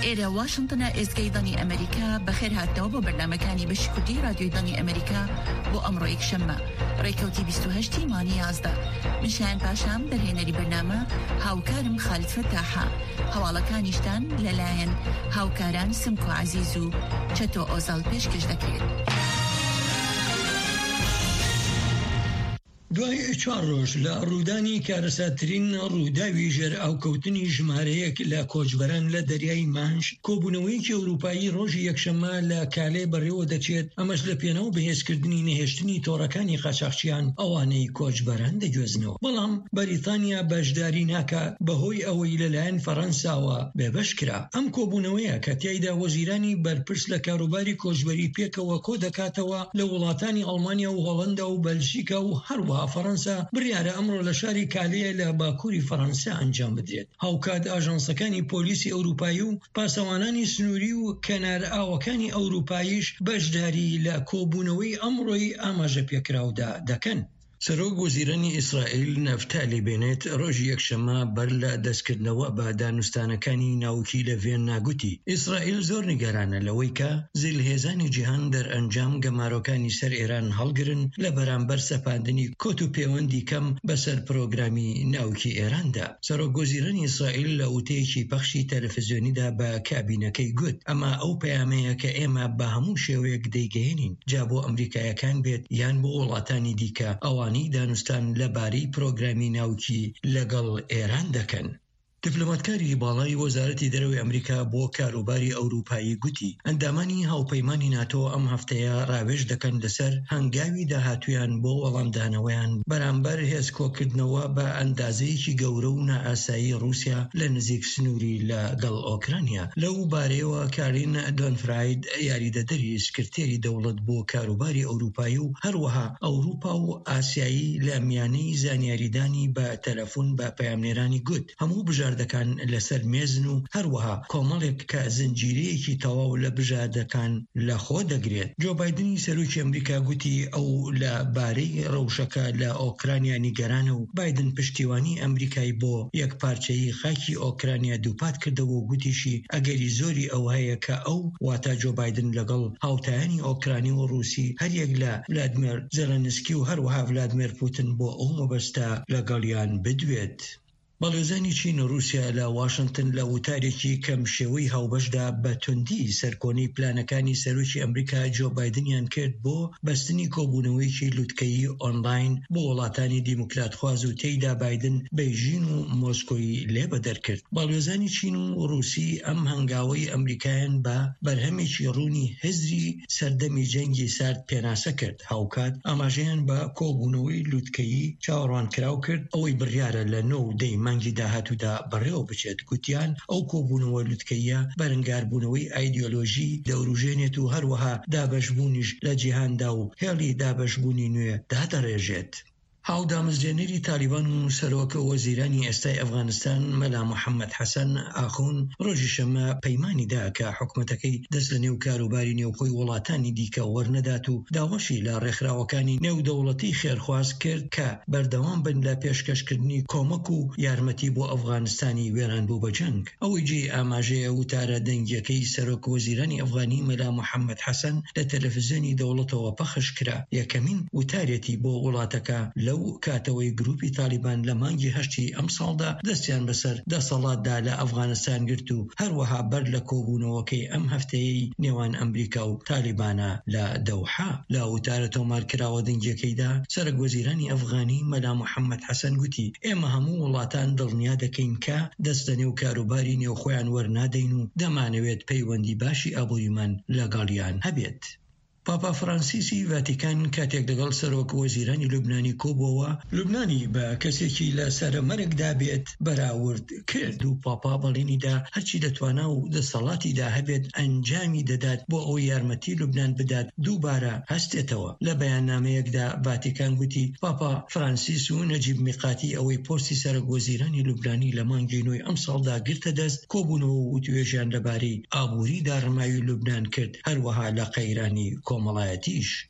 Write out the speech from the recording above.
إلى واشنطن إزگەی دانی ئەمریکا بەخێر هاتنەوە بۆ بەرنامەکانی بەشی کوردی رادیۆی دانی ئەمریکا بۆ ئەمڕۆ یەکشەممە ڕێکەوتی 28 مانگی 11 من شایان پاشام دەرهێنەری بەرنامە هاوکارم خالد فتاحە هەواڵەکانیشتان لەلایەن هاوکاران سمکۆ عەزیز و چەتۆ ئۆزاڵ پێشکەش دەکرێت. دوای 4 ڕۆژ لە ڕوودانی کارەساترین ڕووداوی ژێر ئاوکەوتنی ژمارەیەک لە کۆچبەران لە دەریای مانش، کۆبوونەوەیەکی ئەوروپایی ڕۆژی یەکشەممە لە کالێ بەڕێوە دەچێت. ئەمەش لە پێنەوە بەهێزکردنی نەهێشتنی تۆڕەکانی قاچاقچیان ئەوانەی کۆچبەران دەگوێزنەوە. بەڵام بەریتانیا بەشداری ناکە بەهۆی ئەوەی لەلایەن فەڕەنساوە بێبەش کرا. ئەم کۆبوونەوەیە کە تیایدا وەزیرانی بەرپرس لە کاروباری کۆچبەری پێکەوە کۆ دەکاتەوە لە وڵاتانی ئەڵمانیا و هۆڵەندا و بەلژیکا و هەروەها فەڕەنسا بڕیارە ئەمڕۆ لە شاری کالەیە لە باکووری فەڕەنسا ئەنجام بدرێت. هاوکات ئاژانسەکانی پۆلیسی ئەوروپایی و پاسەوانانی سنووری و کەنار ئاوەکانی ئەوروپاییش بەشداری لە کۆبوونەوەی ئەمڕۆی ئاماژە پێکراودا دەکەن. سەرۆک وەزیرانی ئیسرائیل نەفتالی بێنێت ڕۆژی یەکشەممە بەر لە دەستکردنەوە بە دانوستانەکانی ناوکی لە ڤێننا گوتی ئیسرائیل زۆر نیگەرانە لەوەی کە زیلهێزانی جیهان دەرئەنجام گەمارۆکانی سەر ئێران هەڵگرن لە بەرامبەر سەپاندنی کۆت و پەیوەندی کەم بەسەر پرۆگرامی ناوکی ئێراندا. سەرۆک وەزیرانی ئیسرائیل لە وتەیەکی پەخشی تەلەڤیزیۆنیدا بە کابینەکەی گوت ئەمە ئەو پەیامەیە کە ئێمە بە هەموو شێوەیەک دەیگەێنین، جا بۆ ئەمریکایەکان بێت یان بۆ وڵاتانی دیکە ئەوانی دانوستان لەبارەی پرۆگرامی ناوکی لەگەڵ ئێران دەکەن. دیپلۆماتکاری باڵای وەزارەتی دەرەوەی ئەمریکا بۆ کاروباری ئەوروپایی گوتی ئەندامانی هاوپەیمانی ناتۆ ئەم هەفتەیە ڕاوێژ دەکەن لەسەر هەنگاوی داهاتویان بۆ وەڵامدانەوەیان بەرامبەر هێزکۆکردنەوە بە ئەندازەیەکی گەورە و نائاسایی رووسیا لە نزیک سنووری لەگەڵ ئۆکرانیا. لەو بارەیەوە کارین دۆنفراید یاریدەدەری سکرتێری دەوڵەت بۆ کاروباری ئەوروپایی و هەروەها ئەوروپا و ئاسیایی لە میانەی زانیاریدانی بە تەلەفۆن بە پەیامنێرانی گوت هەموو بژاردەکان لەسەر مێزن و هەروەها کۆمەڵێک کە زنجیرەیەکی تەواو لە بژاردەکان لە خۆ دەگرێت. جۆ بایدنی سەرۆکی ئەمریکا گوتی ئەو لە بارەی ڕەوشەکە لە ئۆکرانیا نیگەرانە و بایدن پشتیوانی ئەمریکای بۆ یەکپارچەیی خاکی ئۆکرانیا دووپات کردەوە و گوتیشی ئەگەری زۆری ئەو هەیە کە ئەو واتە جۆ بایدن لەگەڵ هاوتایانی ئۆکرانی و رووسی هەریەک لە ڤلادیمیر زەلەنسکی و هەروەها ڤلادیمیر پوتین بۆ ئەو مەبەستە لەگەڵیان بدوێت. بەڵێزانی چین و رووسیا لە واشنگتن لە وتارێکی کەم شێوەی هاوبەشدا بە توندی سەرکۆنی پلانەکانی سەرۆکی ئەمریکا جۆ بایدنیان کرد بۆ بەستنی کۆبوونەوەیەکی لوتکەیی ئۆنلاین بۆ وڵاتانی دیموکراتخواز و تێیدا بایدن بەیژین و مۆسکۆی لێبەدەر. بەڵێزانی چین و رووسی ئەم هەنگاوەی ئەمریکایان بە بەرهەمێکی ڕوونی هێزری سەردەمی جەنگی سارد پێناسە کرد. هاوکات ئاماژەیان بە کۆبوونەوەی لوتکەیی چاوەڕوانکراو کرد ئەوەی بڕیارە لە 9 مانگی داهاتوودا بەڕێوە بچێت. گوتیان ئەو کۆبوونەوە لوتکەیە بەرەنگاربوونەوەی ئایدیۆلۆژی دەوروژێنێت و هەروەها دابەشبوونیش لە جیهاندا و هێڵی دابەشبوونی نوێ دادەڕێژێت. هاودامەزرێنەری تالیبان و سەرۆکە وەزیرانی ئێستای ئەفغانستان مەلا محەممەد حەسەن ئاخۆن ڕۆژی شەمە پەیمانیدا کە حکوومەتەکەی دەست لە نێو کاروباری نێوخۆی وڵاتانی دیکە وەرنەدات و داوەشی لە ڕێکخراوەکانی نێودەوڵەتی خێرخواز کرد کە بەردەوام بن لە پێشکەشکردنی کۆمەک و یارمەتی بۆ ئەفغانستانی وێران بوو بە جەنگ. ئەوەی جێ ئاماژەیە وتارە دەنگیەکەی سەرۆک وەزیرانی ئەفغانی مەلا محەممەد حەسەن لە تەلەڤیزیۆنی دەوڵەتەوە پەخش کرا. یەکەمین وتارێتی بۆ وڵاتەکە لەو کاتەوەی گروپی تالیبان لە مانگی 8 ئەم ساڵدا دەستیان بەسەر دەسەڵاتدا لە ئەفغانستان گرت و هەروەها بەر لە کۆبوونەوەکەی ئەم هەفتەیەی نێوان ئەمریکا و تالیبانە لە دەوحا. لە وتارە تۆمارکراوە دەنگیەکەیدا سەرۆک وەزیرانی ئەفغانی مەلا محەممەد حەسەن گوتی ئێمە هەموو وڵاتان دڵنیا دەکەین کە دەست لە نێو کاروباری نێوخۆیان وەرنادەین و دەمانەوێت پەیوەندی باشی ئابووریمان لەگەڵیان هەبێت. پاپا فرانسیسی ڤاتیکان کاتێک لەگەڵ سەرۆک وەزیرانی لوبنانی کۆبووەوە لوبنانی بە کەسێکی لە سەرمەرگدا بێت بەراورد کرد و پاپا بەڵێنیدا هەرچی دەتوانە و دەسەڵاتیدا هەبێت ئەنجامی دەدات بۆ ئەو یارمەتی لوبنان بدات دووبارە هەستێتەوە. لە بەیاننامەیەکدا ڤاتیکان گوتی پاپا فرانسیس و نەجیب میقاتی ئەوەی پۆستی سەرۆک وەزیرانی لوبنانی لە مانگی نۆی ئەم ساڵدا گرتە دەست کۆبوونەوە و توێژیان لەبارەی ئابووری داڕماوی لوبنان کرد هەروەها لە قەیرانی کۆمەڵایەتیش.